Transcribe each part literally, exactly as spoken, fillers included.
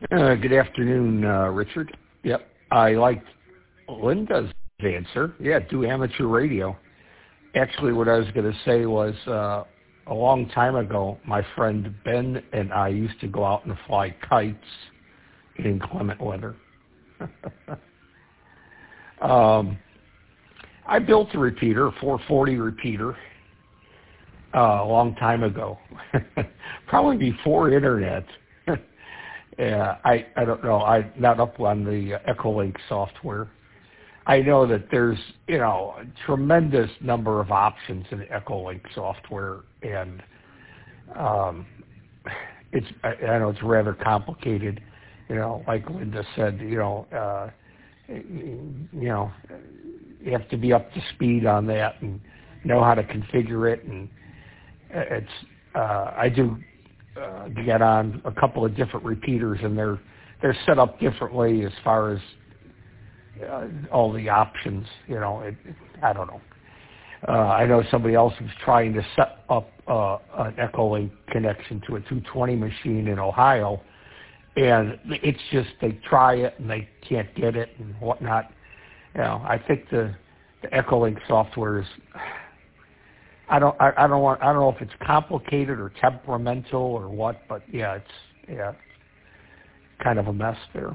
Uh, good afternoon, uh, Richard. Yep, I liked Linda's answer. Yeah, do amateur radio. Actually, what I was going to say was uh, a long time ago, my friend Ben and I used to go out and fly kites in inclement weather. um, I built a repeater, a four forty repeater, uh, a long time ago, probably before internet. Yeah, I, I don't know. I'm not up on the uh, Echolink software. I know that there's, you know, a tremendous number of options in the Echolink software, and um, it's, I, I know it's rather complicated. You know, like Linda said, you know, uh, you know, you have to be up to speed on that and know how to configure it, and it's, uh, I do Uh, get on a couple of different repeaters, and they're they're set up differently as far as uh, all the options. You know, it, it, I don't know. Uh, I know somebody else who's trying to set up uh, an Echolink connection to a two twenty machine in Ohio, and it's just they try it and they can't get it and whatnot. You know, I think the the Echolink software is. I don't. I, I don't want. I don't know if it's complicated or temperamental or what, but yeah, it's yeah, kind of a mess there.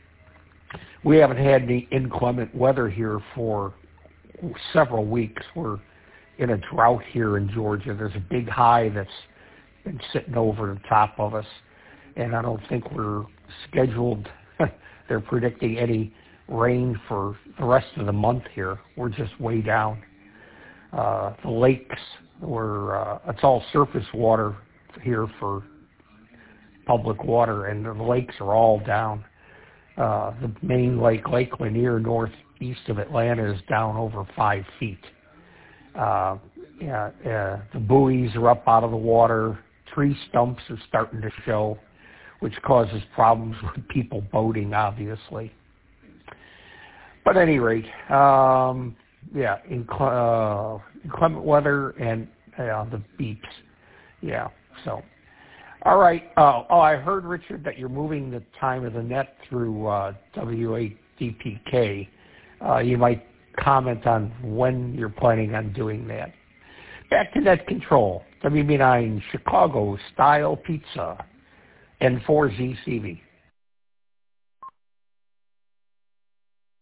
We haven't had any inclement weather here for several weeks. We're in a drought here in Georgia. There's a big high that's been sitting over the top of us, and I don't think we're scheduled. They're predicting any rain for the rest of the month here. We're just way down. Uh, the lakes were, uh, it's all surface water here for public water, and the lakes are all down. Uh, the main lake, Lake Lanier, northeast of Atlanta, is down over five feet. Uh, yeah, uh, the buoys are up out of the water. Tree stumps are starting to show, which causes problems with people boating, obviously. But at any rate, um, yeah, inc- uh, inclement weather and uh, the beeps. Yeah, so. All right. Uh, oh, I heard, Richard, that you're moving the time of the net through uh, W A D P K. Uh, you might comment on when you're planning on doing that. Back to net control. W B nine Chicago style pizza and four Z C V.